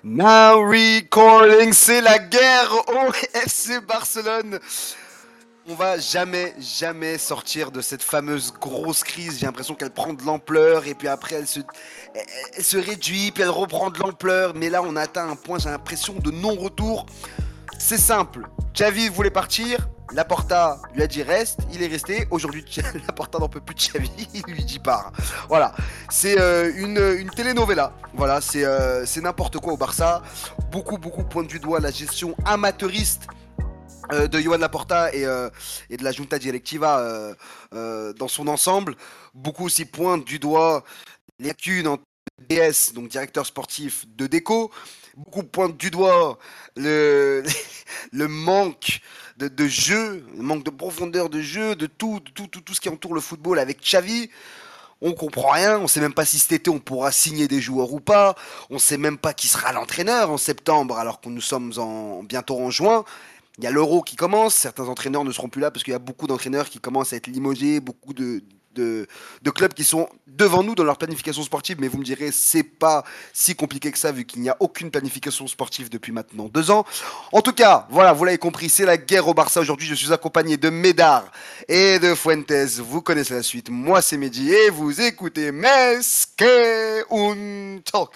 Now recording, c'est la guerre au FC Barcelone. On va jamais sortir de cette fameuse grosse crise. J'ai l'impression qu'elle prend de l'ampleur et puis après elle se réduit, puis elle reprend de l'ampleur. Mais là, on a atteint un point, j'ai l'impression, de non-retour. C'est simple. Xavi voulait partir. Laporta lui a dit reste, il est resté. Aujourd'hui, Laporta n'en peut plus de Xavi, il lui dit part. Voilà, c'est une telenovela. Voilà, c'est n'importe quoi au Barça. Beaucoup pointent du doigt la gestion amateuriste de Joan Laporta et de la Junta Directiva dans son ensemble. Beaucoup aussi pointent du doigt les lacunes en DS, donc directeur sportif de Deco. Beaucoup pointent du doigt le, le manque de jeu, le manque de profondeur de jeu, de tout ce qui entoure le football avec Xavi. On comprend rien, on sait même pas si cet été on pourra signer des joueurs ou pas, on sait même pas qui sera l'entraîneur en septembre alors que nous sommes bientôt en juin. Il y a l'Euro qui commence, certains entraîneurs ne seront plus là parce qu'il y a beaucoup d'entraîneurs qui commencent à être limogés, beaucoup de clubs qui sont devant nous dans leur planification sportive, mais vous me direz, c'est pas si compliqué que ça vu qu'il n'y a aucune planification sportive depuis maintenant 2 ans. En tout cas, voilà, vous l'avez compris, c'est la guerre au Barça aujourd'hui. Je suis accompagné de Médard et de Fuentes. Vous connaissez la suite. Moi, c'est Mehdi et vous écoutez Mesque un Talk.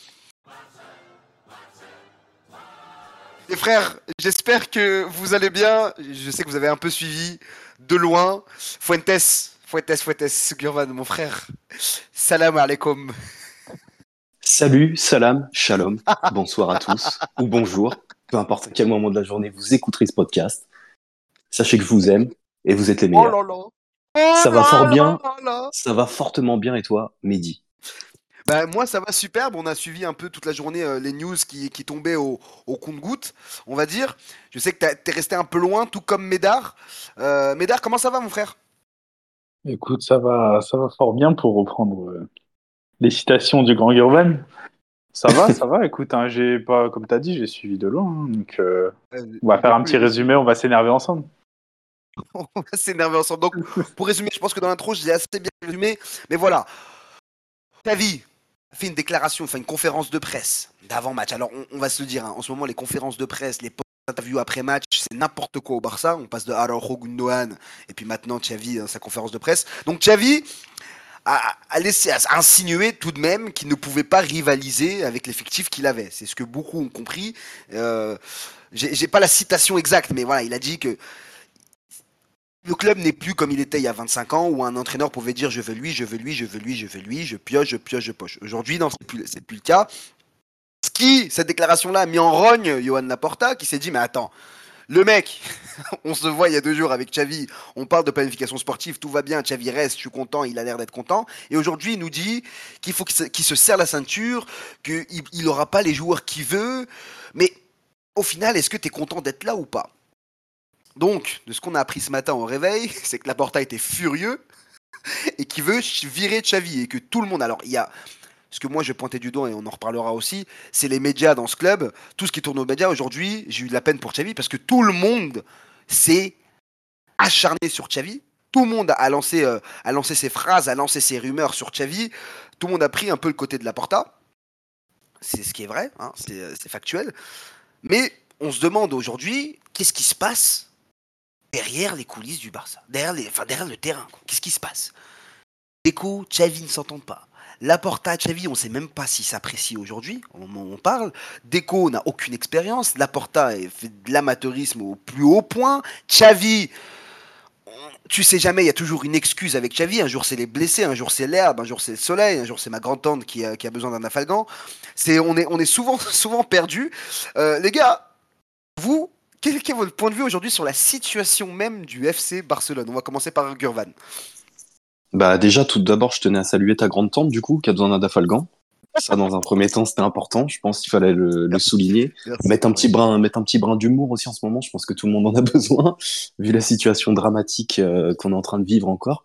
Les frères, j'espère que vous allez bien. Je sais que vous avez un peu suivi de loin. Fuentes, Gurvan, mon frère. Salam alaikum. Salut, salam, shalom, bonsoir à tous, ou bonjour, peu importe à quel moment de la journée vous écouterez ce podcast. Sachez que je vous aime et vous êtes les Oh meilleurs. là là. Oh Ça va fort là bien, là là. ça va fortement bien et toi, Mehdi? Bah, moi, ça va superbe. On a suivi un peu toute la journée les news qui tombaient au compte-gouttes, on va dire. Je sais que t'es resté un peu loin, tout comme Médard. Médard, comment ça va, mon frère? Écoute, ça va fort bien pour reprendre les citations du grand Urban. Ça va. Écoute, hein, j'ai pas, comme t'as dit, j'ai suivi de loin. Hein, donc, on va faire un Beaucoup petit aimé résumé, suivre. on va s'énerver ensemble. On va s'énerver ensemble. Donc, pour résumer, je pense que dans l'intro, je l'ai assez bien résumé. Mais voilà, Xavi a fait une déclaration, enfin une conférence de presse d'avant-match. Alors, on va se le dire, hein, en ce moment, les conférences de presse, les interviews après match, c'est n'importe quoi au Barça. On passe de Araujo, Gundogan, et puis maintenant Xavi, sa conférence de presse. Donc, Xavi a laissé a insinué tout de même qu'il ne pouvait pas rivaliser avec l'effectif qu'il avait. C'est ce que beaucoup ont compris. Euh, j'ai pas la citation exacte, mais voilà, il a dit que le club n'est plus comme il était il y a 25 ans où un entraîneur pouvait dire je veux lui, je veux lui, je veux lui, je veux lui, je pioche, je pioche, je poche. Aujourd'hui, non, c'est plus le cas. Cette déclaration-là, a mis en rogne Johan Laporta qui s'est dit mais attends, le mec, on se voit il y a 2 jours avec Xavi, on parle de planification sportive, tout va bien, Xavi reste, je suis content, il a l'air d'être content. Et aujourd'hui, il nous dit qu'il faut qu'il se serre la ceinture, qu'il n'aura pas les joueurs qu'il veut. Mais au final, est-ce que tu es content d'être là ou pas? Donc, de ce qu'on a appris ce matin au réveil, c'est que Laporta était furieux et qu'il veut virer Xavi et que tout le monde. Alors, il y a ce que moi je pointais du doigt et on en reparlera aussi, c'est les médias dans ce club. Tout ce qui tourne aux médias aujourd'hui, j'ai eu de la peine pour Xavi parce que tout le monde s'est acharné sur Xavi. Tout le monde a lancé ses phrases, a lancé ses rumeurs sur Xavi. Tout le monde a pris un peu le côté de Laporta. C'est ce qui est vrai, hein, c'est factuel. Mais on se demande aujourd'hui, qu'est-ce qui se passe derrière les coulisses du Barça, derrière le terrain. Qu'est-ce qui se passe? Deco, Xavi ne s'entendent pas. Laporta, Xavi, on ne sait même pas s'ils s'apprécient aujourd'hui, au moment où on parle. Deco n'a aucune expérience. Laporta fait de l'amateurisme au plus haut point. Xavi, tu sais jamais, il y a toujours une excuse avec Xavi. Un jour c'est les blessés, un jour c'est l'herbe, un jour c'est le soleil, un jour c'est ma grand-tante qui a besoin d'un afalgan. On est souvent, souvent perdu. Les gars, vous, quel est votre point de vue aujourd'hui sur la situation même du FC Barcelone? On va commencer par Gurvan. Bah déjà, tout d'abord, je tenais à saluer ta grande tante, du coup, qui a besoin d'un dafalgan. Ça, dans un premier temps, c'était important. Je pense qu'il fallait le Merci. souligner. Merci. Mettre un petit brin d'humour aussi en ce moment. Je pense que tout le monde en a besoin, vu la situation dramatique qu'on est en train de vivre encore.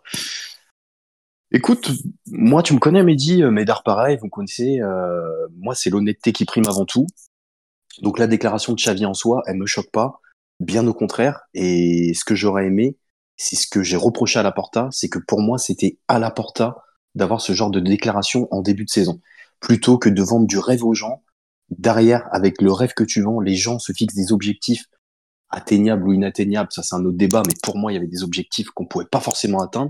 Écoute, moi, tu me connais, Mehdi, Médard pareil, vous me connaissez. Moi, c'est l'honnêteté qui prime avant tout. Donc la déclaration de Xavi en soi, elle me choque pas, bien au contraire. Et ce que j'aurais aimé, c'est ce que j'ai reproché à Laporta, c'est que pour moi, c'était à Laporta d'avoir ce genre de déclaration en début de saison, plutôt que de vendre du rêve aux gens derrière, avec le rêve que tu vends, les gens se fixent des objectifs atteignables ou inatteignables. Ça, c'est un autre débat, mais pour moi, il y avait des objectifs qu'on pouvait pas forcément atteindre.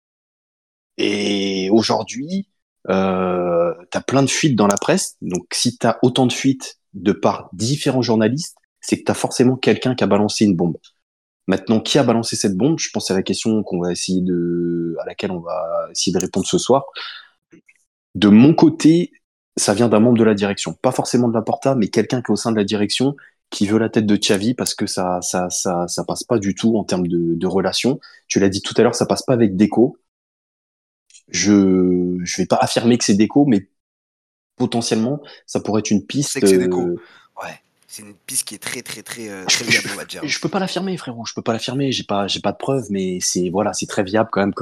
Et aujourd'hui, t'as plein de fuites dans la presse. Donc, si t'as autant de fuites de par différents journalistes, c'est que t'as forcément quelqu'un qui a balancé une bombe. Maintenant, qui a balancé cette bombe? Je pense à la question à laquelle on va essayer de répondre ce soir. De mon côté, ça vient d'un membre de la direction, pas forcément de Laporta, mais quelqu'un qui est au sein de la direction qui veut la tête de Xavi parce que ça passe pas du tout en termes de relations. Tu l'as dit tout à l'heure, ça passe pas avec Deco. Je vais pas affirmer que c'est Deco, mais potentiellement, ça pourrait être une On sait piste. que c'est Deco. Ouais. C'est une piste qui est très, très, très, très viable, on va dire. Je peux pas l'affirmer, frérot. Je peux pas l'affirmer. J'ai pas de preuves, mais c'est voilà, c'est très viable quand même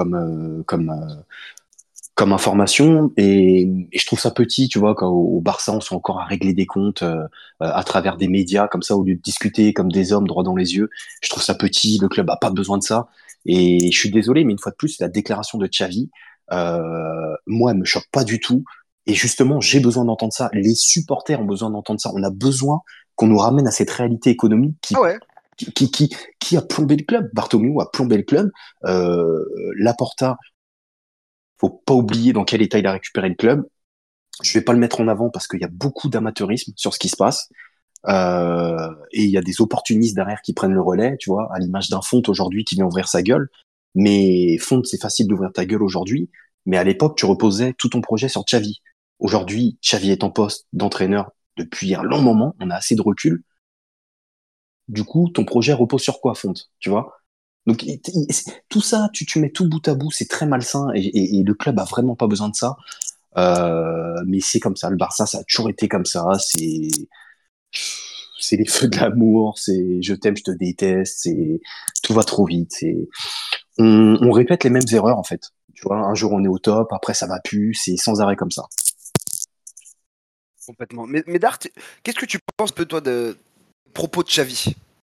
comme information. Et je trouve ça petit, tu vois, quand au Barça on sont encore à régler des comptes à travers des médias comme ça au lieu de discuter comme des hommes droit dans les yeux. Je trouve ça petit. Le club a pas besoin de ça. Et je suis désolé, mais une fois de plus, la déclaration de Xavi, moi, elle me choque pas du tout. Et justement, j'ai besoin d'entendre ça. Les supporters ont besoin d'entendre ça. On a besoin qu'on nous ramène à cette réalité économique Ah ouais. qui a plombé le club. Bartomeu a plombé le club. Laporta, faut pas oublier dans quel état il a récupéré le club. Je vais pas le mettre en avant parce qu'il y a beaucoup d'amateurisme sur ce qui se passe. Et il y a des opportunistes derrière qui prennent le relais, tu vois, à l'image d'un Font aujourd'hui qui vient ouvrir sa gueule. Mais Font, c'est facile d'ouvrir ta gueule aujourd'hui. Mais à l'époque, tu reposais tout ton projet sur Xavi. Aujourd'hui, Xavi est en poste d'entraîneur depuis un long moment. On a assez de recul. Du coup, ton projet repose sur quoi, Font, tu vois? Donc tout ça, tu mets tout bout à bout, c'est très malsain et le club a vraiment pas besoin de ça. Mais c'est comme ça, le Barça, ça a toujours été comme ça. C'est les feux de l'amour, c'est je t'aime, je te déteste, c'est tout va trop vite. On répète les mêmes erreurs en fait. Tu vois, un jour on est au top, après ça va plus, c'est sans arrêt comme ça. Complètement. Mais Dart, qu'est-ce que tu penses, peu, toi, de propos de Xavi?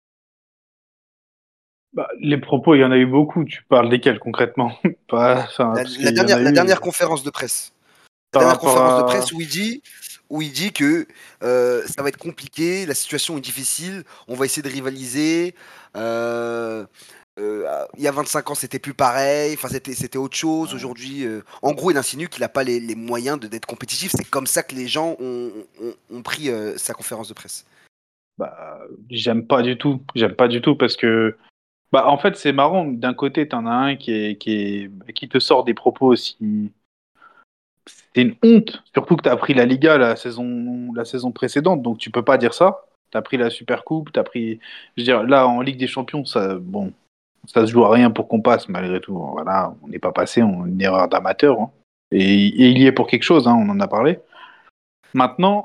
Bah, les propos, il y en a eu beaucoup. Tu parles desquels concrètement? Pas, enfin, parce qu'il y en a La eu dernière conférence de presse. La par dernière rapport conférence de presse à. où il dit que ça va être compliqué, la situation est difficile, on va essayer de rivaliser. Il y a 25 ans, c'était plus pareil, enfin, c'était autre chose. Aujourd'hui, en gros, il insinue qu'il n'a pas les moyens d'être compétitif. C'est comme ça que les gens ont pris sa conférence de presse. Bah, j'aime pas du tout. J'aime pas du tout parce que. Bah, en fait, c'est marrant. D'un côté, t'en as un qui te sort des propos aussi. C'est une honte. Surtout que t'as pris la Liga la saison précédente, donc tu peux pas dire ça. T'as pris la Super Coupe, t'as pris. Je veux dire, là, en Ligue des Champions, ça, bon, ça se joue à rien pour qu'on passe, malgré tout. Voilà, on n'est pas passé, on une erreur d'amateur, hein. Et il y est pour quelque chose, hein, on en a parlé. Maintenant,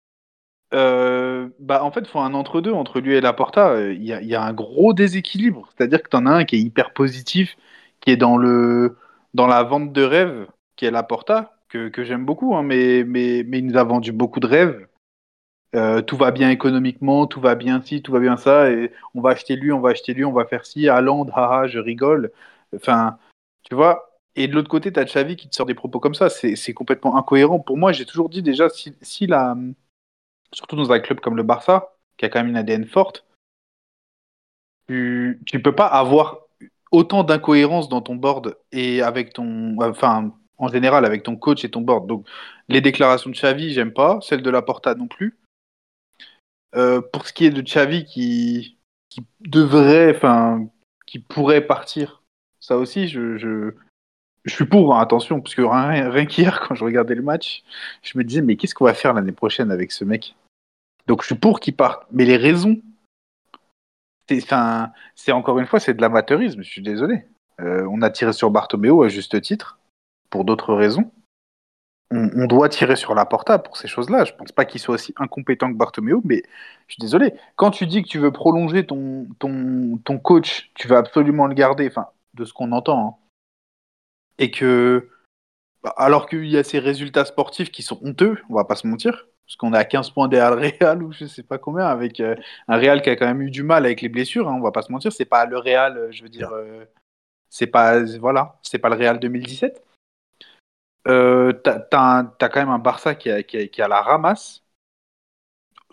bah, en fait, il faut un entre-deux entre lui et Laporta. Il y a un gros déséquilibre. C'est-à-dire que tu en as un qui est hyper positif, qui est dans la vente de rêves, qui est Laporta, que j'aime beaucoup, hein, mais il nous a vendu beaucoup de rêves. Tout va bien économiquement, tout va bien ci, tout va bien ça, et on va acheter lui, on va acheter lui, on va faire ci, Haaland, haha, je rigole. Enfin, tu vois. Et de l'autre côté, tu as Xavi qui te sort des propos comme ça. C'est complètement incohérent. Pour moi, j'ai toujours dit déjà, si surtout dans un club comme le Barça, qui a quand même une ADN forte, tu peux pas avoir autant d'incohérences dans ton board et avec enfin, en général, avec ton coach et ton board. Donc, les déclarations de Xavi, j'aime pas. Celles de Laporta non plus. Pour ce qui est de Xavi qui devrait, enfin, qui pourrait partir, ça aussi, je suis pour, hein, attention, parce que rien qu'hier, quand je regardais le match, je me disais, mais qu'est-ce qu'on va faire l'année prochaine avec ce mec? Donc, je suis pour qu'il parte. Mais les raisons, enfin, c'est encore une fois, c'est de l'amateurisme, je suis désolé. On a tiré sur Bartomeu à juste titre, pour d'autres raisons. On doit tirer sur la Porta pour ces choses-là. Je pense pas qu'il soit aussi incompétent que Bartomeu, mais je suis désolé. Quand tu dis que tu veux prolonger ton coach, tu veux absolument le garder, enfin, de ce qu'on entend, hein, et que, alors qu'il y a ces résultats sportifs qui sont honteux, on va pas se mentir, parce qu'on est à 15 points derrière le Real ou je sais pas combien, avec un Real qui a quand même eu du mal avec les blessures, hein, on va pas se mentir, c'est pas le Real, je veux dire, c'est pas, voilà, c'est pas le Real 2017. T'as quand même un Barça qui a la ramasse.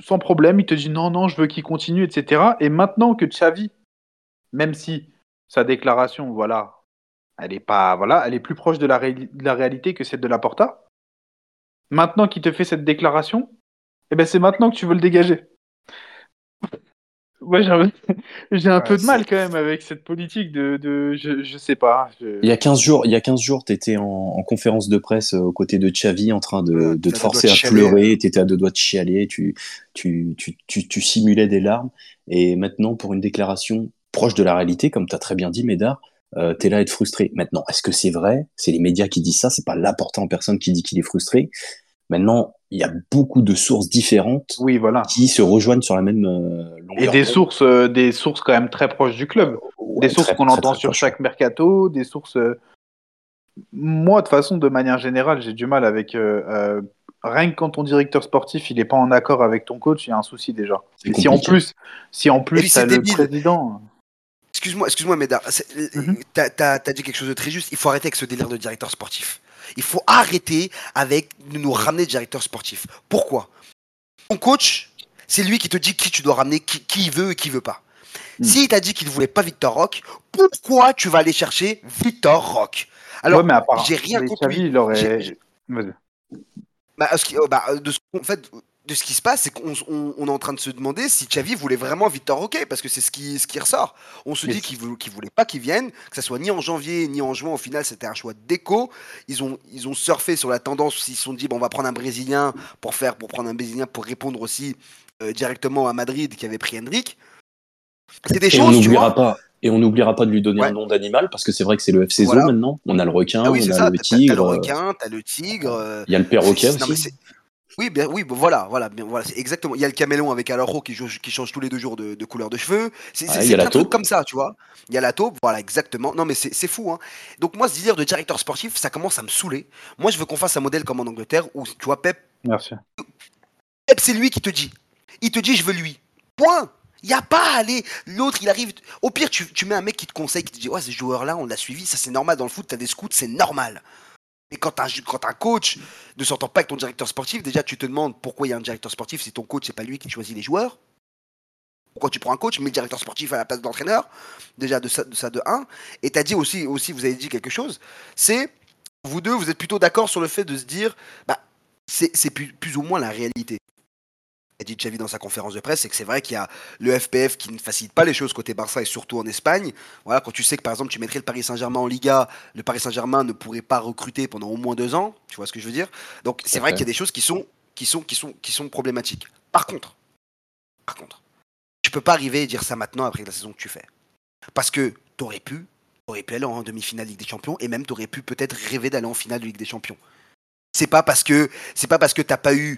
sans problème, il te dit non, je veux qu'il continue, etc. Et maintenant que Xavi, même si sa déclaration, voilà, elle est pas, voilà, elle est plus proche de la réalité que celle de Laporta. Maintenant qu'il te fait cette déclaration, eh ben c'est maintenant que tu veux le dégager. Ouais, j'ai un peu Ouais, de mal quand même avec cette politique je sais pas. Il y a 15 jours, tu étais en conférence de presse aux côtés de Xavi en train de t'as te deux doigts forcer de à chialer. pleurer, tu étais à deux doigts de chialer, tu simulais des larmes. Et maintenant, pour une déclaration proche de la réalité, comme tu as très bien dit, Médard, tu es là à être frustré. Maintenant, est-ce que c'est vrai? C'est les médias qui disent ça, c'est pas Laporta en personne qui dit qu'il est frustré. Maintenant, il y a beaucoup de sources différentes Oui, voilà. qui se rejoignent sur la même Et longueur d'onde. des sources quand même très proches du club. Des Ouais, sources très, qu'on très, entend très sur proche. chaque mercato, des sources. Moi, de toute façon, de manière générale, j'ai du mal avec. Rien que quand ton directeur sportif, il n'est pas en accord avec ton coach, il y a un souci déjà. C'est Et compliqué. si en Et plus, puis t'as c'est le débile. président. Excuse-moi, Médard. Mhm. T'as dit quelque chose de très juste. Il faut arrêter avec ce délire de directeur sportif. Il faut arrêter avec de nous ramener directeur sportif. Pourquoi? Ton coach, c'est lui qui te dit qui tu dois ramener, qui il veut et qui veut pas. S'il t'a dit qu'il ne voulait pas Victor Roque, pourquoi tu vas aller chercher Victor Roque? Ouais, Alors, mais à part. j'ai rien Mais contre lui. Xavi, il aurait. Vas-y. En fait, de ce qui se passe, c'est qu'on est en train de se demander si Xavi voulait vraiment Victor Roque, parce que c'est ce qui ressort. On se Mais dit qu'il voulait pas qu'il vienne, que ça soit ni en janvier ni en juin. Au final, c'était un choix déco. Ils ont surfé sur la tendance. Ils se sont dit, bon, on va prendre un Brésilien pour répondre aussi directement à Madrid qui avait pris Hendrick. C'est des Et on choses, tu vois. n'oubliera pas, et on n'oubliera pas de lui donner un Ouais, nom d'animal parce que c'est vrai que c'est le FC Zoo voilà. maintenant. On a le requin, Ah oui, on c'est a ça. le T'as le tigre, requin, t'as le tigre. il y a le perroquet Non mais aussi. c'est oui, bien, oui, bon, voilà, c'est exactement. Il y a le caméléon avec Alaro qui change tous les 2 jours de couleur de cheveux. Ouais, il y C'est a la plein de trucs taupe. comme ça, tu vois. Il y a la taupe, voilà, exactement. Non, mais c'est fou, hein. Donc moi, ce délire de directeur sportif, ça commence à me saouler. Moi, je veux qu'on fasse un modèle comme en Angleterre où, tu vois, Merci. Pep, c'est lui qui te dit. Il te dit, je veux lui. Point. Il n'y a pas à aller. L'autre, il arrive. Au pire, tu mets un mec qui te conseille, qui te dit, ouais, ce joueur-là, on l'a suivi. Ça, c'est normal dans le foot. T'as des scouts, c'est normal. Et quand un coach ne s'entend pas avec ton directeur sportif, déjà tu te demandes pourquoi il y a un directeur sportif si ton coach c'est pas lui qui choisit les joueurs. Pourquoi tu prends un coach, mets le directeur sportif à la place de l'entraîneur. Déjà de ça de 1. Et tu as dit aussi, vous avez dit quelque chose, c'est vous deux, vous êtes plutôt d'accord sur le fait de se dire, bah, c'est plus ou moins la réalité. A dit Xavi dans sa conférence de presse, c'est que c'est vrai qu'il y a le FPF qui ne facilite pas les choses côté Barça et surtout en Espagne. Voilà, quand tu sais que par exemple tu mettrais le Paris Saint-Germain en Liga, le Paris Saint-Germain ne pourrait pas recruter pendant au moins 2 ans. Tu vois ce que je veux dire? Donc Tout c'est à vrai qu'il y a fait. des choses qui sont problématiques. Par contre, tu peux pas arriver et dire ça maintenant après la saison que tu fais, parce que t'aurais pu aller en demi-finale Ligue des Champions et même t'aurais pu peut-être rêver d'aller en finale de Ligue des Champions. C'est pas parce que t'as pas eu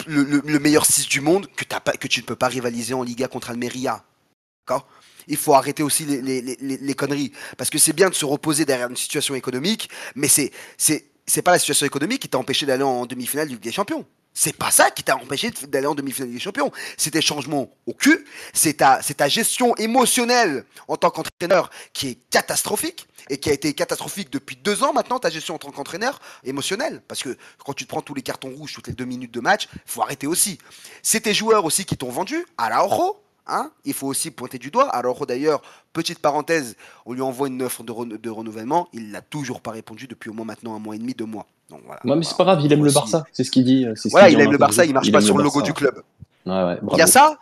le meilleur 6 du monde que tu ne peux pas rivaliser en Liga contre Almeria. D'accord? Il faut arrêter aussi les conneries. Parce que c'est bien de se reposer derrière une situation économique, mais c'est pas la situation économique qui t'a empêché d'aller en demi-finale de Ligue des Champions. C'est pas ça qui t'a empêché d'aller en demi-finale de Ligue des Champions. C'est tes changements au cul, c'est ta gestion émotionnelle en tant qu'entraîneur qui est catastrophique et qui a été catastrophique depuis 2 ans maintenant, ta gestion en tant qu'entraîneur émotionnelle. Parce que quand tu te prends tous les cartons rouges toutes les 2 minutes de match, il faut arrêter aussi. C'est tes joueurs aussi qui t'ont vendu à la Oro. Hein, il faut aussi pointer du doigt. Alors d'ailleurs, petite parenthèse, on lui envoie une offre de renouvellement. Il n'a toujours pas répondu depuis au moins maintenant 1 mois et demi, 2 mois. Donc voilà, Ouais, mais c'est pas grave, il on aime voit le aussi. Barça. C'est ce qu'il dit. C'est ce qu'il Voilà, dit il en aime le Barça, interview. il marche Il pas aime le sur le logo Barça. du club. Ouais, Il y a bravo. ça.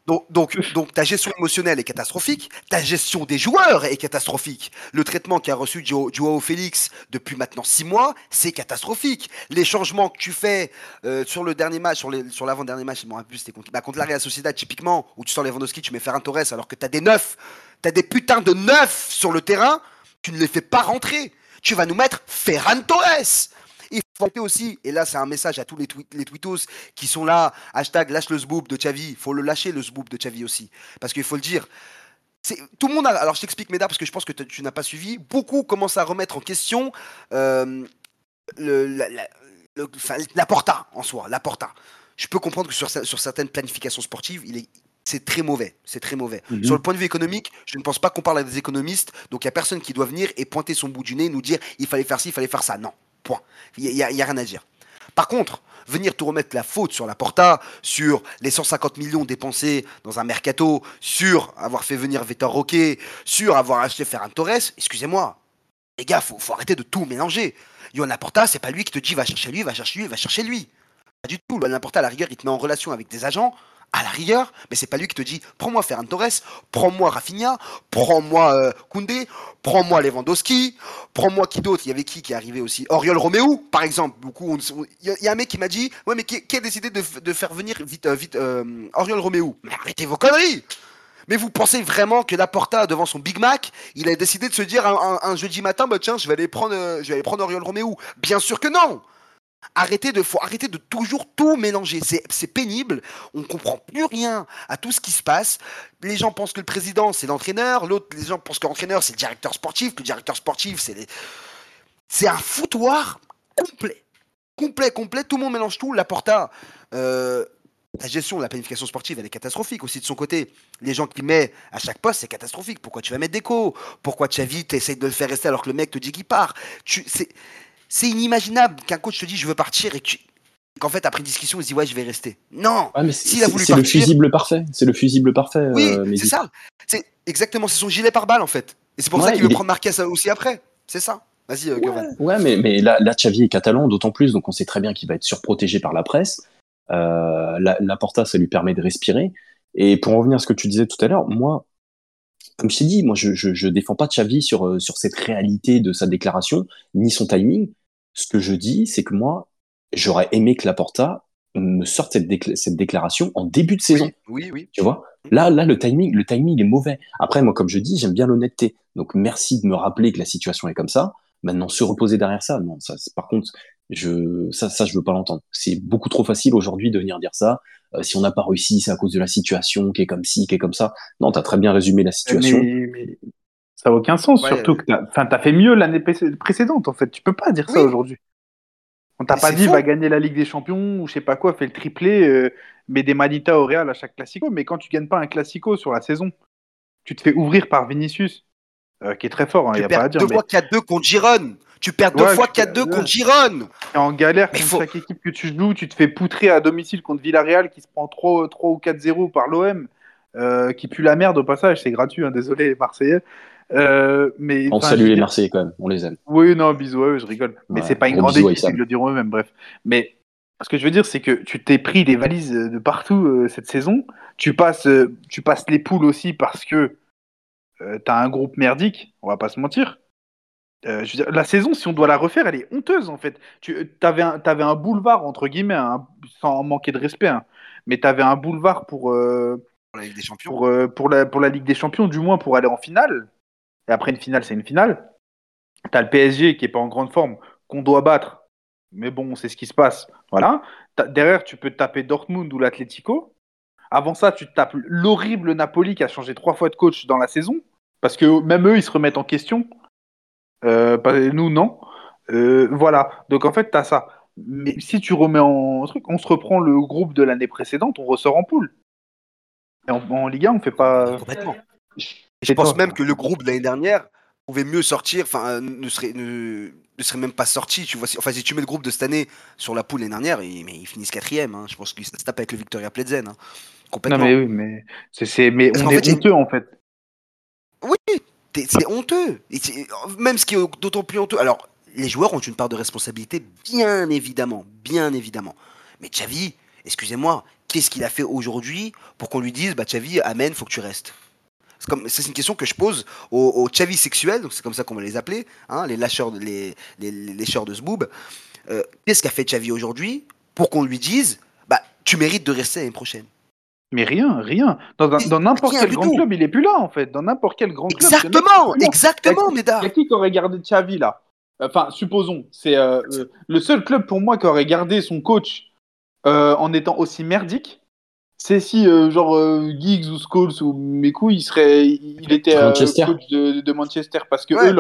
Donc ta gestion émotionnelle est catastrophique, ta gestion des joueurs est catastrophique. Le traitement qu'a reçu Joao Félix depuis maintenant 6 mois, c'est catastrophique. Les changements que tu fais sur le dernier match, sur l'avant-dernier match, je me rappelle plus, c'était contre la Real Sociedad typiquement, où tu sors Lewandowski, tu mets Ferran Torres alors que t'as des neufs, t'as des putains de neufs sur le terrain, tu ne les fais pas rentrer. Tu vas nous mettre Ferran Torres. Il faut arrêter aussi, et là c'est un message à tous les tweetos qui sont là, hashtag lâche le zboob de Xavi, il faut le lâcher le zboob de Xavi aussi, parce qu'il faut le dire, tout le monde alors je t'explique Médard, parce que je pense que tu n'as pas suivi, beaucoup commencent à remettre en question la Porta en soi, la Porta. Je peux comprendre que sur certaines planifications sportives, c'est très mauvais, c'est très mauvais. Sur le Mhm. point de vue économique, je ne pense pas qu'on parle à des économistes, donc il n'y a personne qui doit venir et pointer son bout du nez et nous dire il fallait faire ci, il fallait faire ça. Non, point. Il y a rien à dire. Par contre, venir te remettre la faute sur Laporta, sur les 150 millions dépensés dans un mercato, sur avoir fait venir Vitor Roque, sur avoir acheté Ferran Torres, excusez-moi, les gars, faut arrêter de tout mélanger. Johan Laporta, c'est pas lui qui te dit va chercher lui, va chercher lui, va chercher lui. Pas du tout. Johan Laporta, à la rigueur, il te met en relation avec des agents, à la rigueur, mais c'est pas lui qui te dit prends-moi Ferran Torres, prends-moi Rafinha, prends-moi Koundé, prends-moi Lewandowski, prends-moi qui d'autre. Il y avait qui est arrivé aussi, Oriol Roméo, par exemple. Il y a un mec qui m'a dit ouais, mais qui a décidé de faire venir vite Oriol Roméo. Mais arrêtez vos conneries. Mais vous pensez vraiment que Laporta, devant son Big Mac, il a décidé de se dire un jeudi matin, bah tiens, je vais aller prendre Oriol Roméo? Bien sûr que non. Faut arrêter de toujours tout mélanger. C'est pénible. On comprend plus rien à tout ce qui se passe. Les gens pensent que le président c'est l'entraîneur, les gens pensent que l'entraîneur c'est le directeur sportif, que le directeur sportif c'est un foutoir complet. Tout le monde mélange tout. Laporta, la gestion de la planification sportive, elle est catastrophique aussi de son côté. Les gens qu'il met à chaque poste, c'est catastrophique. Pourquoi tu vas mettre Deco? Pourquoi Xavi t'essayes de le faire rester alors que le mec te dit qu'il part? C'est inimaginable qu'un coach te dise je veux partir et qu'en fait après une discussion il se dit ouais je vais rester. Non. Ouais, mais S'il a voulu c'est partir, le fusible parfait. C'est le fusible parfait. oui, Mehdi. c'est ça. C'est exactement, c'est son gilet pare-balles en fait. Et c'est pour ça qu'il veut prendre Marquez aussi après. C'est ça. Vas-y, Govan. Ouais, mais là, Xavi est catalan, d'autant plus, donc on sait très bien qu'il va être surprotégé par la presse. Laporta, ça lui permet de respirer. Et pour en revenir à ce que tu disais tout à l'heure, moi, comme je t'ai dit, moi, je défends pas Xavi sur cette réalité de sa déclaration, ni son timing. Ce que je dis, c'est que moi, j'aurais aimé que Laporta me sorte cette déclaration en début de saison. Oui. Tu vois? Là, le timing est mauvais. Après, moi, comme je dis, j'aime bien l'honnêteté. Donc, merci de me rappeler que la situation est comme ça. Maintenant, se reposer derrière ça, non, par contre, je veux pas l'entendre. C'est beaucoup trop facile aujourd'hui de venir dire ça. Si on n'a pas réussi, c'est à cause de la situation qui est comme ci, qui est comme ça. Non, t'as très bien résumé la situation. Mais ça n'a aucun sens, Ouais, surtout que t'as fait mieux l'année précédente, en fait. Tu peux pas dire ça aujourd'hui. On t'a pas dit faux. va gagner la Ligue des Champions ou je sais pas quoi, fait le triplé, met des manitas au Real à chaque Classico. Mais quand tu gagnes pas un Classico sur la saison, tu te fais ouvrir par Vinicius, qui est très fort, il Tu n'y a pas à perds dire. deux fois 4-2 contre Giron. Tu perds deux fois 4-2 contre Giron. Et en galère contre chaque équipe que tu joues, tu te fais poutrer à domicile contre Villarreal qui se prend 3 ou 4-0 par l'OM, qui pue la merde au passage, c'est gratuit, hein, désolé les Marseillais. Mais, On salue les Marseillais quand même, on les aime. Oui, non, bisous à eux, je rigole. Mais c'est pas une grande équipe, ils le diront eux-mêmes, bref. Mais ce que je veux dire, c'est que tu t'es pris les valises de partout cette saison. Tu passes les poules aussi parce que t'as un groupe merdique, on va pas se mentir. Je veux dire, la saison, si on doit la refaire, elle est honteuse en fait. T'avais un boulevard, entre guillemets, hein, sans manquer de respect, hein, mais t'avais un boulevard pour la Ligue des Champions. pour la Ligue des Champions, du moins pour aller en finale. Et après une finale, c'est une finale. T'as le PSG qui est pas en grande forme, qu'on doit battre. Mais bon, c'est ce qui se passe. Voilà. Derrière, tu peux te taper Dortmund ou l'Atlético. Avant ça, tu te tapes l'horrible Napoli qui a changé 3 fois de coach dans la saison. Parce que même eux, ils se remettent en question. Nous, non. Voilà. Donc en fait, t'as ça. Mais si tu remets en truc, on se reprend le groupe de l'année précédente, on ressort en poule. Et en Liga, on fait pas. Complètement. Je pense même que le groupe de l'année dernière pouvait mieux sortir, enfin, ne serait même pas sorti. Tu vois, si tu mets le groupe de cette année sur la poule l'année dernière, mais ils finissent 4e. Hein. Je pense qu'ils se tapent avec le Victoria Plzen. Hein. Complètement. Non, mais oui, mais on est honteux en fait. Oui, c'est honteux. Même ce qui est d'autant plus honteux. Alors, les joueurs ont une part de responsabilité, bien évidemment. Mais Xavi, excusez-moi, qu'est-ce qu'il a fait aujourd'hui pour qu'on lui dise, bah Xavi, amen, faut que tu restes? C'est une question que je pose aux Xavi sexuels, donc c'est comme ça qu'on va les appeler, hein, les lâcheurs de zboob. Qu'est-ce qu'a fait Xavi aujourd'hui pour qu'on lui dise, bah tu mérites de rester l'année prochaine? Mais rien. Dans n'importe quel grand club, il est plus là en fait. Dans n'importe quel grand club. Exactement, Médard. Il y a qui aurait gardé Xavi là? Enfin, supposons, c'est le seul club pour moi qui aurait gardé son coach en étant aussi merdique. C'est si Giggs ou Scholes ou mes couilles, il était coach de Manchester parce que eux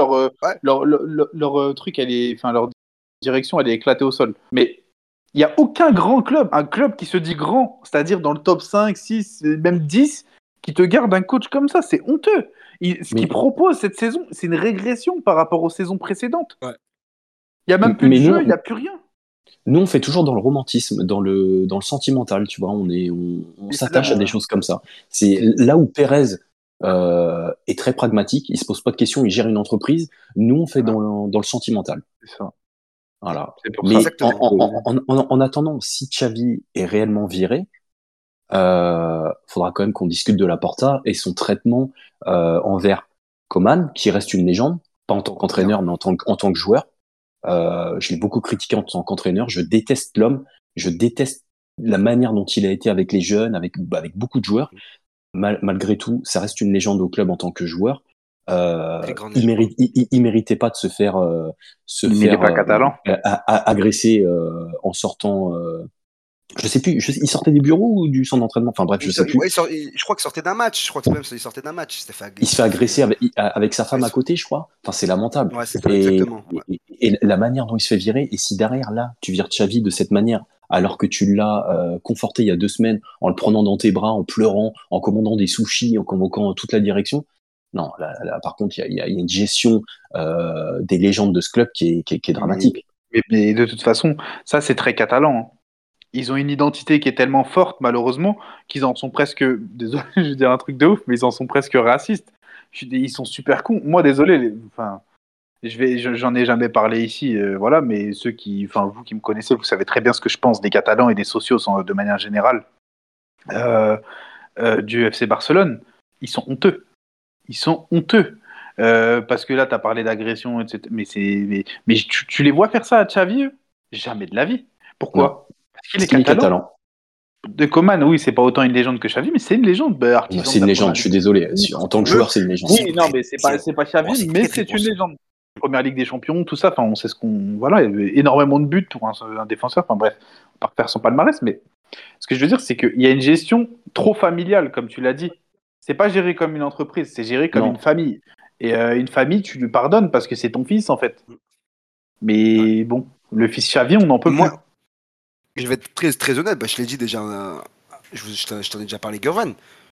leur truc, leur direction, elle est éclatée au sol. Mais il n'y a aucun grand club, un club qui se dit grand, c'est-à-dire dans le top 5, 6, même 10, qui te garde un coach comme ça. C'est honteux. Ce qu'il propose cette saison, c'est une régression par rapport aux saisons précédentes. Il n'y a même plus de jeu, il n'y a plus rien. Nous, on fait toujours dans le romantisme, dans le sentimental, tu vois. On Et c'est s'attache à là, des choses comme ça. C'est ok. là où Pérez est très pragmatique. Il se pose pas de questions, il gère une entreprise. Nous, on fait Voilà, dans le sentimental. c'est ça. Voilà. C'est pour ça. Mais Exactement. en attendant, si Xavi est réellement viré, faudra quand même qu'on discute de la Porta et son traitement envers Coman, qui reste une légende, pas en tant Non. qu'entraîneur, mais en tant que joueur. Je l'ai beaucoup critiqué en tant qu'entraîneur. Je déteste l'homme. Je déteste la manière dont il a été avec les jeunes, avec beaucoup de joueurs. Malgré tout, ça reste une légende au club en tant que joueur. Très grande Il légende. mérite, il méritait pas de se Mais il n'est faire pas catalan. agresser en sortant. Je sais plus. Il sortait du bureau ou du centre d'entraînement. Enfin bref, je sais plus. Ouais, je crois qu'il sortait d'un match. Je crois que c'est même il sortait d'un match. Il se fait agresser avec sa ouais, femme à côté, je crois. Enfin, c'est lamentable. ouais, c'est ça, Et, exactement. Ouais. et la manière dont il se fait virer, et si derrière là, tu vires Xavi de cette manière, alors que tu l'as conforté il y a 2 semaines, en le prenant dans tes bras, en pleurant, en commandant des sushis, en convoquant toute la direction. Non, là, par contre, il y a une gestion des légendes de ce club qui est Mais, dramatique. mais de toute façon, ça, c'est très catalan, hein. Ils ont une identité qui est tellement forte, malheureusement, qu'ils en sont presque. Désolé, je vais dire un truc de ouf, mais ils en sont presque racistes. Ils sont super cons. Moi, désolé, enfin, j'en ai jamais parlé ici, voilà, mais enfin, vous qui me connaissez, vous savez très bien ce que je pense des Catalans et des socios de manière générale euh, du FC Barcelone. Ils sont honteux. Ils sont honteux. Parce que là, tu as parlé d'agression, etc. Mais tu les vois faire ça à Xavi, eux? Jamais de la vie. Non, Pourquoi? Parce qu'il parce est qu'il est catalan. catalan. De Coman, oui, c'est pas autant une légende que Xavi, mais c'est une légende. Bah, Non, artisan c'est de une la légende, première je ligue suis des désolé. champions. En tant que Le joueur, c'est une légende. Oui, non, vrai mais c'est pas bon, Xavi, c'est mais très très c'est bon. une légende. Première ligue des champions, tout ça. Enfin, on sait ce qu'on. Voilà, il y avait énormément de buts pour un défenseur. Enfin bref, on va pas refaire son palmarès, mais ce que je veux dire, c'est qu'il y a une gestion trop familiale, comme tu l'as dit. C'est pas géré comme une entreprise, c'est géré comme une Non, famille. Et une famille, tu lui pardonnes parce que c'est ton fils, en fait. Ouais. Mais bon, le fils Xavi, on n'en peut plus. Moi, je vais être très très honnête. Bah, je l'ai dit déjà. Je t'en ai déjà parlé, Govan.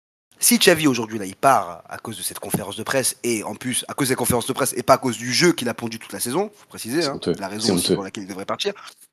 Si Xavi aujourd'hui là, il part à cause de cette conférence de presse et en plus à cause des conférences de presse et pas à cause du jeu qu'il a pondu toute la saison, faut préciser, c'est hein, honteux. la C'est raison aussi pour honteux. laquelle il devrait partir.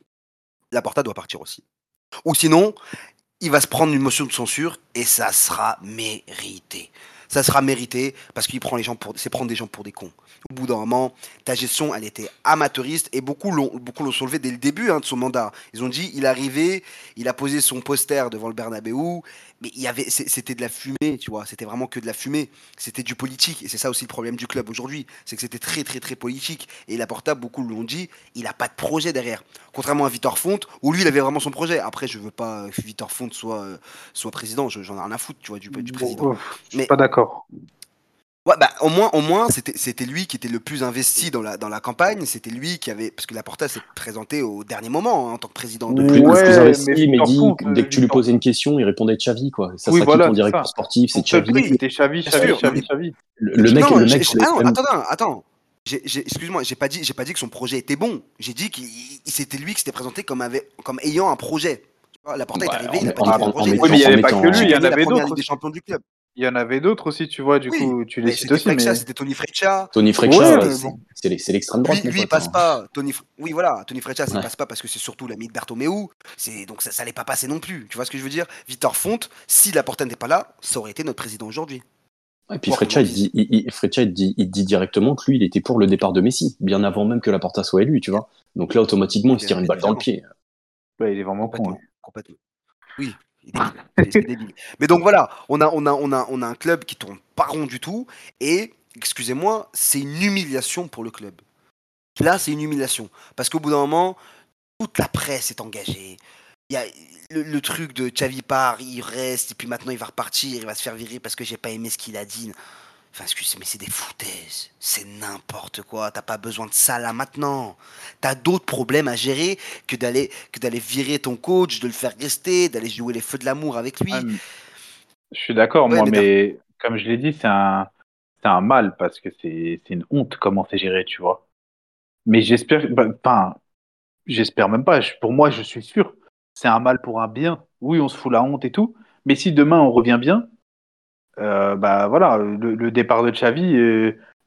Laporta doit partir aussi. Ou sinon, il va se prendre une motion de censure et ça sera mérité. Ça sera mérité parce qu'il prend les gens pour, c'est prendre des gens pour des cons. Au bout d'un moment, ta gestion, elle était amateuriste et beaucoup l'ont soulevé dès le début de son mandat. Ils ont dit, il est arrivé, il a posé son poster devant le Bernabeu, mais c'était de la fumée, tu vois. C'était vraiment que de la fumée. C'était du politique et c'est ça aussi le problème du club aujourd'hui, c'est que c'était très très très politique. Et Laporta, beaucoup l'ont dit, il n'a pas de projet derrière. Contrairement à Victor Font, où lui, il avait vraiment son projet. Après, je veux pas que Victor Font soit président, j'en ai rien à foutre, tu vois, du président. Bon, je suis Mais pas d'accord. ouais, bah, au moins c'était lui qui était le plus investi dans la campagne. C'était lui qui avait. Parce que Laporta s'est présenté au dernier moment en tant que président Le de, plus, de le plus l'AS. Ouais, mais investi, mais Victor dit, Font, dès que tu lui posais une question, il répondait Xavi, quoi. Ça oui, sera qui voilà, ton c'est directeur ça. sportif? C'est Son seul truc, Xavi. c'était Xavi, Bien Xavi, sûr. Xavi, Xavi. Le mec, Non, le mec voulait ah non, quand même. attends. Excuse-moi, j'ai pas dit que son projet était bon. J'ai dit que c'était lui qui s'était présenté comme ayant un projet. Tu vois, Laporta est Ouais, arrivé, il a pas dit en, qu'il avait un en, en projet. Il a Oui, mais il mettant, n'y juste en avait dit pas que lui, mettant. j'ai il y en gagné la avait première d'autres Ligue des aussi. Champions du club. Il y en avait d'autres aussi, tu vois, du Oui, coup, tu les mais cites c'était aussi, Freccia, mais. c'était Tony Freccia. Tony Ouais, Freccia, C'est, c'est- bon. c'est l'extrême Lui, droite, mon lui, il pote, passe hein. pas. Oui, voilà, Tony Freccia, il Ouais. passe pas parce que c'est surtout l'ami de Bertomeu. Donc ça allait pas passer non plus. Tu vois ce que je veux dire? Victor Font, si Laporta n'était pas là, ça aurait été notre président aujourd'hui. Et puis Quoi qu'on en Freccia, dise. Freccia, il dit directement que lui, il était pour le départ de Messi, bien avant même que Laporta soit élu, tu vois. Donc là, automatiquement, Mais il se bien, tire une bien balle dans le évidemment. pied. Ouais, il est vraiment con, Complètement. Complètement. Oui, il est débile. C'est débile. Mais donc voilà, on a un club qui tourne pas rond du tout. Et, excusez-moi, c'est une humiliation pour le club. Là, c'est une humiliation. Parce qu'au bout d'un moment, toute la presse est engagée. Il y a le truc de Xavi part, il reste, et puis maintenant il va repartir, il va se faire virer parce que j'ai pas aimé ce qu'il a dit. Enfin, excusez, mais c'est des foutaises. C'est n'importe quoi. T'as pas besoin de ça là maintenant. T'as d'autres problèmes à gérer que d'aller virer ton coach, de le faire rester, d'aller jouer les feux de l'amour avec lui. ouais. Je suis d'accord, Ouais, moi, mais mais comme je l'ai dit, c'est un mal parce que c'est une honte comment c'est géré, tu vois. Mais j'espère, enfin, j'espère même pas. Pour moi, je suis sûr, c'est un mal pour un bien. Oui, on se fout la honte et tout, mais si demain on revient bien, bah voilà, le départ de Xavi,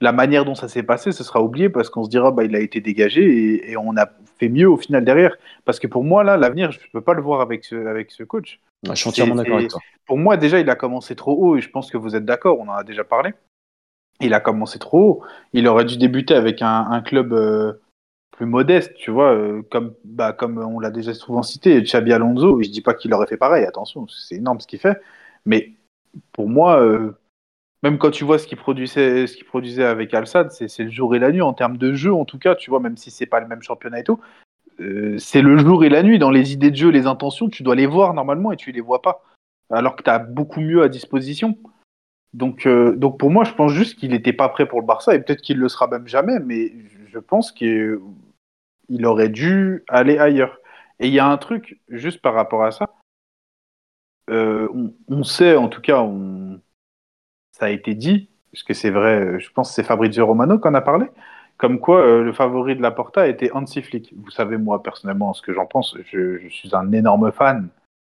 la manière dont ça s'est passé, ce sera oublié parce qu'on se dira, bah, il a été dégagé et on a fait mieux au final derrière. Parce que pour moi, là, l'avenir, je ne peux pas le voir avec ce coach. Je suis entièrement d'accord avec toi. Pour moi, déjà, il a commencé trop haut et je pense que vous êtes d'accord, on en a déjà parlé. Il a commencé trop haut. Il aurait dû débuter avec un club plus modeste, tu vois, comme on l'a déjà souvent cité, Xabi Alonso. Je dis pas qu'il aurait fait pareil, attention, c'est énorme ce qu'il fait. Mais pour moi, même quand tu vois ce qu'il produisait avec Al Sadd, c'est le jour et la nuit en termes de jeu, en tout cas, tu vois, même si c'est pas le même championnat et tout. C'est le jour et la nuit dans les idées de jeu, les intentions, tu dois les voir normalement et tu les vois pas, alors que tu as beaucoup mieux à disposition. Donc pour moi, je pense juste qu'il n'était pas prêt pour le Barça et peut-être qu'il le sera même jamais, mais je pense qu'il aurait dû aller ailleurs. Et il y a un truc juste par rapport à ça. On sait, en tout cas, ça a été dit, parce que c'est vrai, je pense que c'est Fabrizio Romano qui en a parlé, comme quoi le favori de Laporta était Hansi Flick. Vous savez, moi, personnellement, ce que j'en pense, je suis un énorme fan.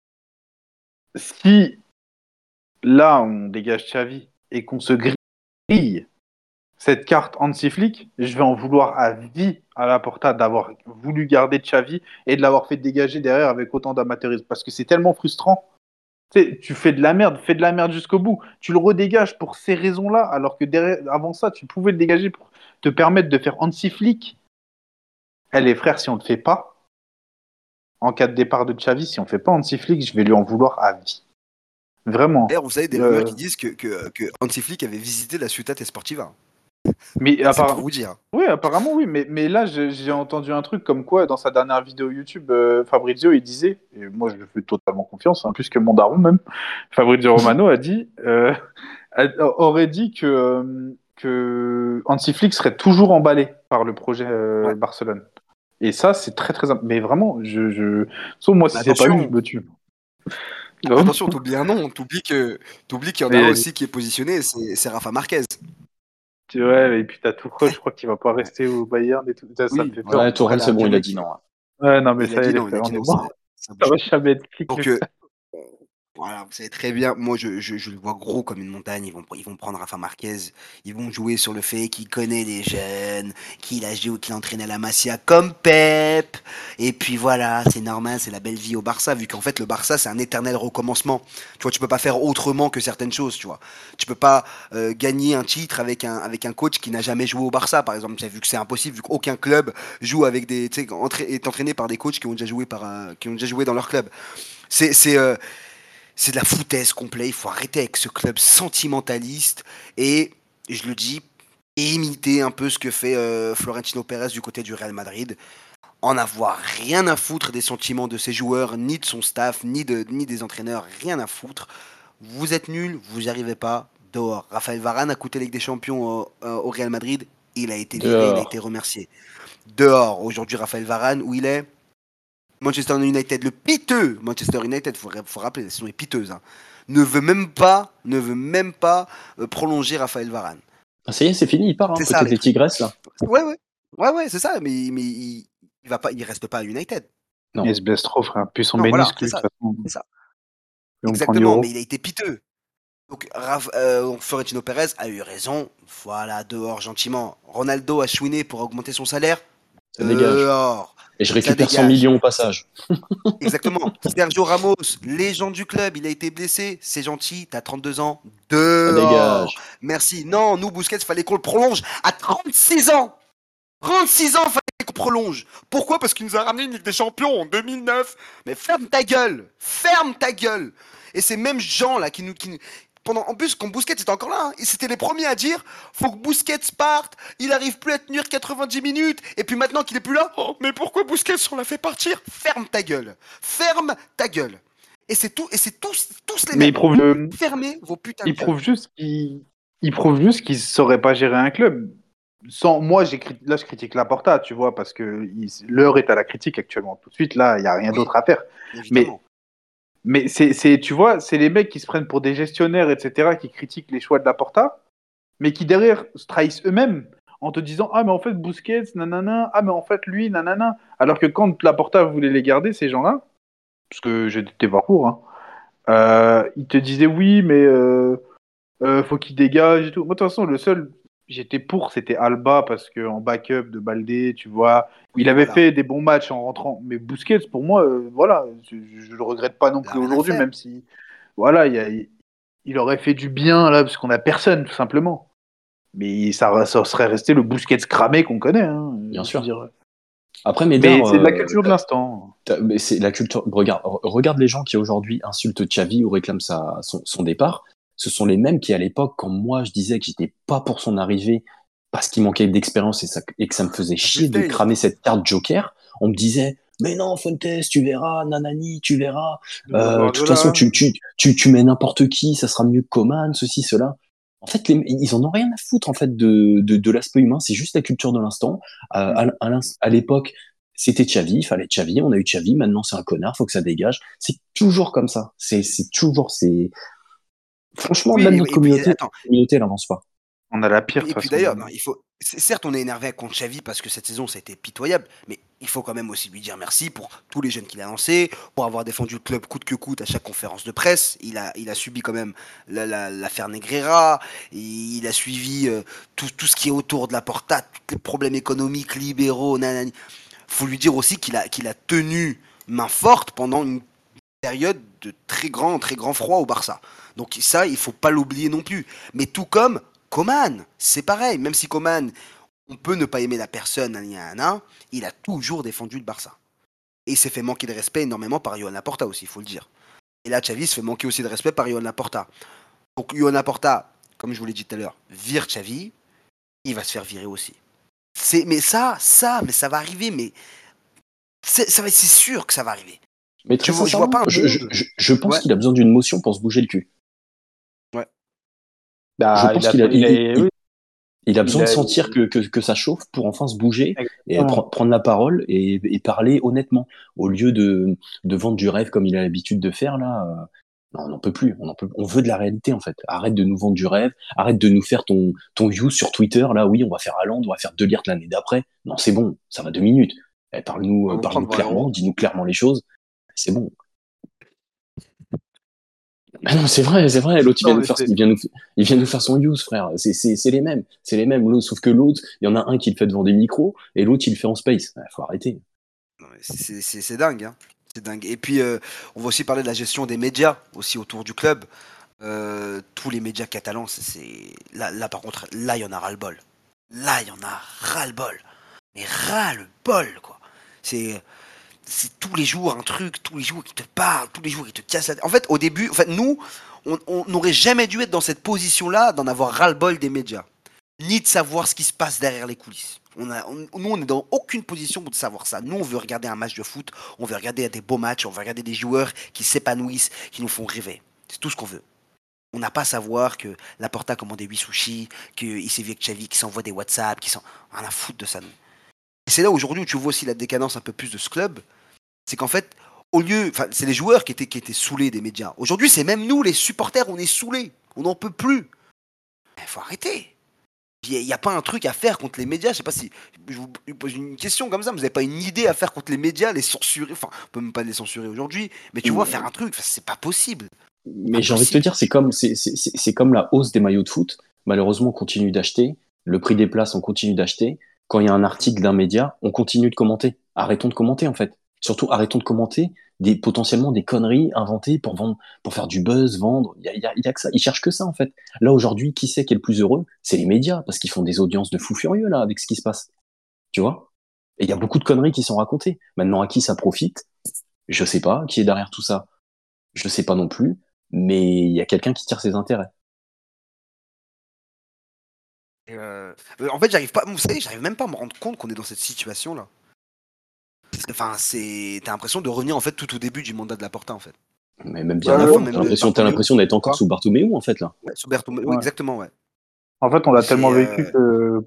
Si là, on dégage Xavi et qu'on se grille cette carte Hansi Flick, je vais en vouloir à vie à Laporta d'avoir voulu garder Xavi et de l'avoir fait dégager derrière avec autant d'amateurisme, parce que c'est tellement frustrant. Tu fais de la merde jusqu'au bout. Tu le redégages pour ces raisons-là, alors que avant ça, tu pouvais le dégager pour te permettre de faire Hansi Flick. Les frères, si on ne le fait pas, en cas de départ de Xavi, si on ne fait pas Hansi Flick, je vais lui en vouloir à vie. Vraiment. D'ailleurs, vous savez des rumeurs qui disent que Hansi Flick avait visité la Ciutat Esportiva. Mais c'est pour vous dire. Oui, apparemment, oui. Mais là, j'ai entendu un truc comme quoi, dans sa dernière vidéo YouTube, Fabrizio, il disait, et moi je lui fais totalement confiance, plus que mon daron même, Fabrizio Romano aurait dit que Hansi Flick serait toujours emballé par le projet Barcelone. Et ça, c'est très, très... Mais vraiment, sauf moi, si c'est pas lui, je me tue. Attention, t'oublies un nom, t'oublies qu'il y en a un aussi qui est positionné, c'est Rafa Marquez. Ouais, et puis t'as Tuchel, je crois qu'il va pas rester au Bayern et tout. Ça me fait peur. Ouais, Tuchel, c'est bon, il a dit non. Ouais, non, mais ça y est, les frères, on est bon. Ça va jamais être Flick. Donc, voilà, vous savez très bien, moi je le vois gros comme une montagne, ils vont prendre Rafa Marquez, ils vont jouer sur le fait qu'il connaît les jeunes, qu'il a entraîné à la Masia comme Pep, et puis voilà, c'est normal, c'est la belle vie au Barça, vu qu'en fait le Barça c'est un éternel recommencement, tu vois, tu peux pas faire autrement que certaines choses, tu vois, tu peux pas gagner un titre avec un coach qui n'a jamais joué au Barça, par exemple, vu que c'est impossible, vu qu'aucun club joue avec est entraîné par des coachs qui ont déjà joué dans leur club, c'est de la foutaise complète. Il faut arrêter avec ce club sentimentaliste et je le dis, imiter un peu ce que fait Florentino Pérez du côté du Real Madrid. En avoir rien à foutre des sentiments de ses joueurs, ni de son staff, ni des entraîneurs, rien à foutre. Vous êtes nuls, vous n'y arrivez pas, dehors. Raphaël Varane a coûté Ligue des Champions au Real Madrid, il a été viré, il a été remercié. Dehors, aujourd'hui Raphaël Varane, où il est Manchester United, le piteux Manchester United, faut rappeler, la saison est piteuse, hein, ne veut même pas prolonger Raphaël Varane. Ah, ça y est, c'est fini, il part, côté des Tigresses, là. Ouais, c'est ça, mais il reste pas à United. Non. Il se blesse trop, frère, plus son ménisque, c'est ça. Exactement, mais il a été piteux. Donc Florentino Pérez a eu raison, voilà, dehors gentiment. Ronaldo a chouiné pour augmenter son salaire, ça dehors. Et je récupère 100 millions au passage. Exactement. Sergio Ramos, légende du club, il a été blessé. C'est gentil, t'as 32 ans. Dehors. Merci. Non, nous, Busquets, fallait qu'on le prolonge à 36 ans. 36 ans, fallait qu'on prolonge. Pourquoi ? Parce qu'il nous a ramené une Ligue des Champions en 2009. Mais ferme ta gueule. Ferme ta gueule. Et ces mêmes gens là qui nous en plus, quand Busquets était encore là, c'était les premiers à dire faut que Busquets parte, il arrive plus à tenir 90 minutes, et puis maintenant qu'il est plus là, oh, mais pourquoi Busquets on l'a fait partir ? Ferme ta gueule. Ferme ta gueule. Et c'est tous les mêmes. Fermez vos putains de gueules. Il prouve juste qu'il ne saurait pas gérer un club. Moi, je critique Laporta, tu vois, parce que l'heure est à la critique actuellement. Tout de suite, là, il n'y a rien d'autre à faire. Évidemment. Mais tu vois, c'est les mecs qui se prennent pour des gestionnaires, etc., qui critiquent les choix de Laporta, mais qui derrière se trahissent eux-mêmes en te disant « Ah, mais en fait, Busquets, nanana, ah, mais en fait, lui, nanana ». Alors que quand Laporta voulait les garder, ces gens-là, parce que j'étais pas pour, ils te disaient « Oui, mais faut qu'il dégage et tout ». Moi, de toute façon, le seul... j'étais pour, c'était Alba, parce qu'en backup de Baldé, tu vois, il Oui, avait voilà. fait des bons matchs en rentrant. Mais Busquets, pour moi, voilà, je le regrette pas non Il a plus rien à aujourd'hui, faire. même si, voilà, il aurait fait du bien, là, parce qu'on a personne, tout simplement. Mais ça serait resté le Busquets cramé qu'on connaît, hein, bien je veux sûr. dire. Après, Mais Médard, c'est de la culture de l'instant. mais c'est la culture. Regarde les gens qui aujourd'hui insultent Xavi ou réclament son départ. Ce sont les mêmes qui, à l'époque, quand moi je disais que j'étais pas pour son arrivée parce qu'il manquait d'expérience et que ça me faisait chier de Stein. cramer cette carte Joker, on me disait mais non, Fontes, tu verras, nanani, tu verras. Nouveau De toute façon, Guardiola. tu mets n'importe qui, ça sera mieux que Coman, ceci, cela. En fait, ils en ont rien à foutre en fait de l'aspect humain. C'est juste la culture de l'instant. À l'époque, c'était Xavi, il fallait Xavi, on a eu Xavi, maintenant c'est un connard, faut que ça dégage. C'est toujours comme ça. Franchement, Oui, même notre et puis communauté, attends. elle n'avance pas. On a la pire, de Et toute puis façon. d'ailleurs, non, certes, on est énervé contre Xavi parce que cette saison, ça a été pitoyable, mais il faut quand même aussi lui dire merci pour tous les jeunes qu'il a lancés, pour avoir défendu le club coûte que coûte à chaque conférence de presse. Il a subi quand même l'affaire Negreira, il a suivi tout ce qui est autour de la Porta, tous les problèmes économiques, libéraux, nanani. Faut lui dire aussi qu'il a tenu main forte pendant une période de très grand froid au Barça. Donc ça, il faut pas l'oublier non plus. Mais tout comme Coman, c'est pareil. Même si Coman, on peut ne pas aimer la personne, il a toujours défendu le Barça. Et il s'est fait manquer de respect énormément par Johan Laporta aussi, il faut le dire. Et là, Xavi se fait manquer aussi de respect par Johan Laporta. Donc Johan Laporta, comme je vous l'ai dit tout à l'heure, vire Xavi, il va se faire virer aussi. Mais mais ça va arriver, mais c'est sûr que ça va arriver. Mais très Je vois sincèrement, pas un monde. je pense Ouais, qu'il a besoin d'une motion pour se bouger le cul. ouais. Je Bah, pense qu'il a, oui, il a il besoin de a, sentir que ça chauffe pour enfin se bouger et exactement. prendre la parole et parler honnêtement, au lieu de vendre du rêve comme il a l'habitude de faire là. Non, on n'en peut plus. On veut de la réalité en fait. Arrête de nous vendre du rêve. Arrête de nous faire ton view sur Twitter. Là, oui, on va faire Haaland, on va faire De Ligt l'année d'après. Non, c'est bon. Ça va 2 minutes. On va vous Parle-nous prendre 20 clairement. euros. Dis-nous clairement les choses. C'est bon. Ah non, c'est vrai, c'est vrai. L'autre, Non, mais il vient nous faire son use, frère. C'est les mêmes. C'est les mêmes. Sauf que l'autre, il y en a un qui le fait devant des micros et l'autre, il le fait en space. Faut arrêter. Non, mais c'est dingue, hein. C'est dingue. Et puis, on va aussi parler de la gestion des médias aussi autour du club. Tous les médias catalans, là, par contre, là, il y en a ras-le-bol. Là, il y en a ras-le-bol. Mais ras-le-bol, quoi. C'est, c'est tous les jours un truc, tous les jours qui te parle, tous les jours qui te casse la tête. En fait, au début, nous, on n'aurait jamais dû être dans cette position-là, d'en avoir ras-le-bol des médias, ni de savoir ce qui se passe derrière les coulisses. Nous, on n'est dans aucune position de savoir ça. Nous, on veut regarder un match de foot, on veut regarder des beaux matchs, on veut regarder des joueurs qui s'épanouissent, qui nous font rêver. C'est tout ce qu'on veut. On n'a pas à savoir que Laporta a commandé 8 sushis, qu'il s'est vu avec Xavi, qui s'envoie des WhatsApp, qui s'en... Rien à foutre de ça. Nous. Et c'est là aujourd'hui où tu vois aussi la décadence un peu plus de ce club. C'est qu'en fait, au lieu... Enfin, c'est les joueurs qui étaient saoulés des médias. Aujourd'hui, c'est même nous, les supporters, on est saoulés. On n'en peut plus. Il faut arrêter. Il n'y a pas un truc à faire contre les médias. Je sais pas si je vous pose une question comme ça. Vous n'avez pas une idée à faire contre les médias, les censurer. Enfin, on peut même pas les censurer aujourd'hui. Mais tu vois, faire un truc, c'est pas possible. Mais j'ai envie de te Impossible. dire, c'est comme la hausse des maillots de foot. Malheureusement, on continue d'acheter. Le prix des places, on continue d'acheter. Quand il y a un article d'un média, on continue de commenter. Arrêtons de commenter, en fait. Surtout, arrêtons de commenter potentiellement des conneries inventées pour vendre, pour faire du buzz, vendre. Il y a que ça. Ils cherchent que ça, en fait. Là, aujourd'hui, qui c'est qui est le plus heureux? C'est les médias, parce qu'ils font des audiences de fous furieux, là, avec ce qui se passe. Tu vois? Et il y a beaucoup de conneries qui sont racontées. Maintenant, à qui ça profite? Je sais pas. Qui est derrière tout ça? Je sais pas non plus, mais il y a quelqu'un qui tire ses intérêts. En fait, j'arrive pas. Vous savez, j'arrive même pas à me rendre compte qu'on est dans cette situation-là. Enfin, t'as l'impression de revenir en fait tout au début du mandat de Laporta en fait. Mais même Ou à bien la fin avant, même de t'as Bartomeu. l'impression d'être encore sous Bartomeu, en fait, là. Ouais, sous Bertomeu. Oui, Ouais. exactement, ouais. En fait, on l'a tellement C'est vécu que,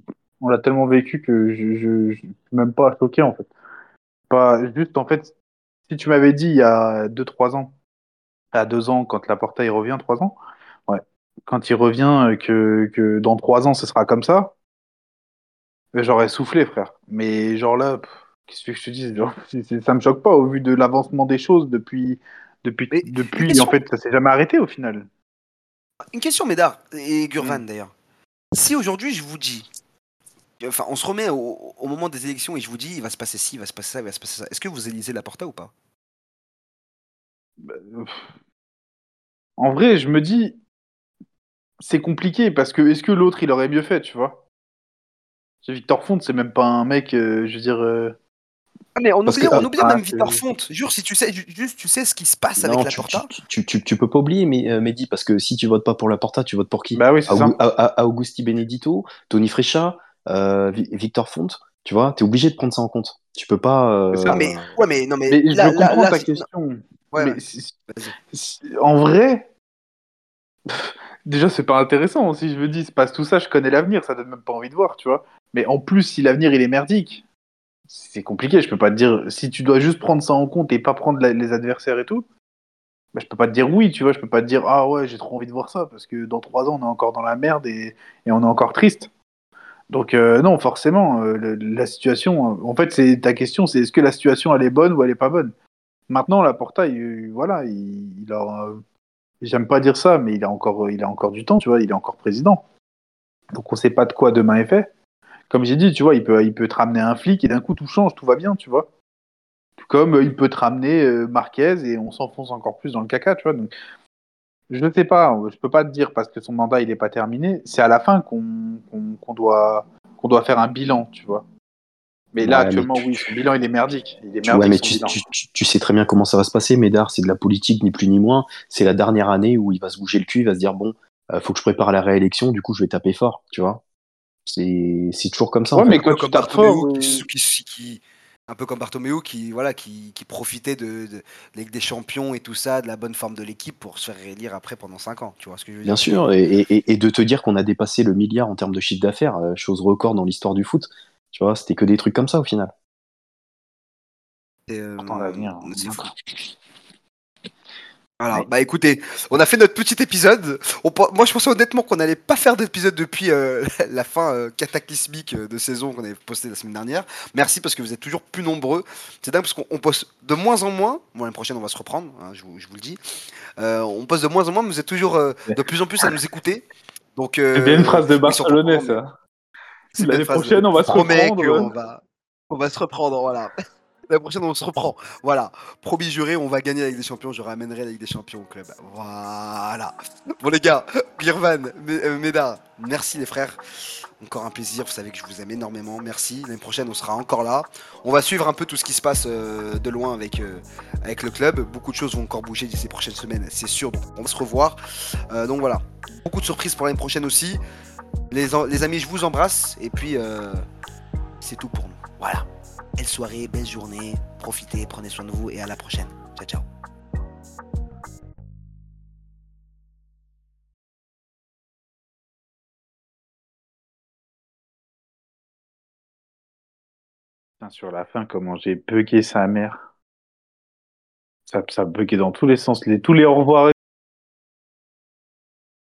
je suis même pas choqué, en fait. Pas, juste, en fait, si tu m'avais dit il y a 2 3 ans, à 2 ans, quand Laporta il revient, 3 ans, ouais, quand il revient, que dans 3 ans ce sera comme ça, j'aurais soufflé, frère. Mais genre là, qu'est-ce que je te dis, genre, ça me choque pas au vu de l'avancement des choses Mais depuis, en fait, ça s'est jamais arrêté au final. une question, Médard et Hmm. Gurvan d'ailleurs. Si aujourd'hui je vous dis, enfin on se remet au moment des élections et je vous dis il va se passer ci, il va se passer ça, il va se passer ça, est-ce que vous élisez Laporta ou pas? En vrai, je me dis, c'est compliqué parce que est-ce que l'autre il aurait mieux fait, tu vois? Victor Font, c'est même pas un mec, je veux dire. Ah, mais Parce que on C'est oublie pas même un- Victor Font. Jure, si tu sais, juste tu sais ce qui se passe avec non, Laporta. tu peux pas oublier, mais, Mehdi, parce que si tu votes pas pour Laporta, tu votes pour qui? Bah oui, c'est ça. Augusti Benedito, Tony Freccia, Victor Font, tu vois, t'es obligé de prendre ça en compte. Tu peux pas. C'est Ah ça. mais ouais mais non mais Mais je comprends ta non, question. ouais, ouais, Mais vas-y. en vrai, déjà, c'est pas intéressant. Si je me dis, il se passe tout ça, je connais l'avenir, ça donne même pas envie de voir, tu vois. Mais en plus, si l'avenir il est merdique, c'est compliqué. Je peux pas te dire, si tu dois juste prendre ça en compte et pas prendre les adversaires et tout, bah, je peux pas te dire oui, tu vois. Je peux pas te dire, ah ouais, j'ai trop envie de voir ça, parce que dans 3 ans, on est encore dans la merde et on est encore triste. Donc, non, forcément, la situation, en fait, c'est ta question, c'est est-ce que la situation elle est bonne ou elle est pas bonne? Maintenant, Laporta, voilà, il a, j'aime pas dire ça, mais il a encore du temps, tu vois, il est encore président. Donc on sait pas de quoi demain est fait. Comme j'ai dit, tu vois, il peut te ramener un flic et d'un coup tout change, tout va bien, tu vois. Tout comme il peut te ramener Marquez et on s'enfonce encore plus dans le caca, tu vois. Donc je ne sais pas, je peux pas te dire parce que son mandat il est pas terminé. C'est à la fin qu'on doit faire un bilan, tu vois. Mais là Ouais, mais actuellement, oui, son bilan il est merdique. Il est ouais, merdique mais son bilan. tu sais très bien comment ça va se passer, Médard. C'est de la politique, ni plus ni moins. C'est la dernière année où il va se bouger le cul, il va se dire, bon, faut que je prépare la réélection, du coup, je vais taper fort, tu vois. C'est toujours comme ça, en Ouais, fait. mais Un peu quand tu comme tapes Bartomeu fort, un peu comme Bartomeu qui voilà qui profitait de Ligue des Champions et tout ça, de la bonne forme de l'équipe pour se faire réélire après pendant 5 ans. Tu vois ce que je veux Bien dire? sûr, et de te dire qu'on a dépassé le milliard en termes de chiffre d'affaires, chose record dans l'histoire du foot, tu vois, c'était que des trucs comme ça au final. C'est pourtant l'avenir, c'est hein. fou. Voilà, Mais bah écoutez, on a fait notre petit épisode. Moi je pensais honnêtement qu'on n'allait pas faire d'épisode depuis la fin cataclysmique de saison qu'on avait posté la semaine dernière. Merci parce que vous êtes toujours plus nombreux. C'est dingue parce qu'on poste de moins en moins. Bon, l'année prochaine on va se reprendre, hein, je vous le dis. On poste de moins en moins, mais vous êtes toujours de plus en plus à nous écouter. Donc c'est bien une phrase de ils sont pas au Barcelonais, courant, mais ça. c'est bien une L'année phrase. prochaine, on Je va vous se promets reprendre. on va se reprendre, voilà. La prochaine, on se reprend. Voilà. Promis juré, on va gagner la Ligue des Champions. Je ramènerai la Ligue des Champions au club. Voilà. Bon, les gars, Birvan, Meda, merci les frères. Encore un plaisir. Vous savez que je vous aime énormément. Merci. L'année prochaine, on sera encore là. On va suivre un peu tout ce qui se passe de loin avec le club. Beaucoup de choses vont encore bouger d'ici les prochaines semaines, c'est sûr. Donc, on va se revoir. Donc voilà. Beaucoup de surprises pour l'année prochaine aussi. Les amis, je vous embrasse. Et puis, c'est tout pour nous. Voilà. Belle soirée, belle journée. Profitez, prenez soin de vous et à la prochaine. Ciao, ciao. Putain, sur la fin, comment j'ai bugué sa mère. Ça buguait dans tous les sens. Tous les au revoir